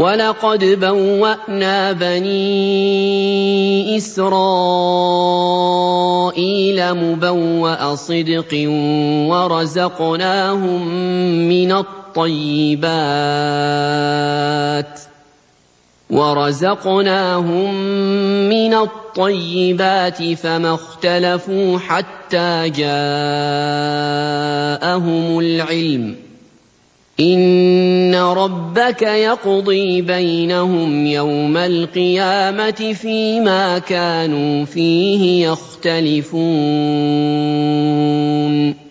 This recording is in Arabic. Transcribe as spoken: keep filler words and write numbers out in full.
وَلَقَدْ بَوَّأْنَا بَنِي إِسْرَائِيلَ مُبَوَّأَ صِدْقٍ وَرَزَقْنَاهُم مِّنَ الطَّيِّبَاتِ وَرَزَقْنَاهُم مِّنَ الطَّيِّبَاتِ فَمَا اخْتَلَفُوا حَتَّىٰ جَاءَهُمُ الْعِلْمُ ۚ إِنَّ رَبَّكَ يَقْضِي بَيْنَهُمْ يَوْمَ الْقِيَامَةِ فِيمَا كَانُوا فِيهِ يَخْتَلِفُونَ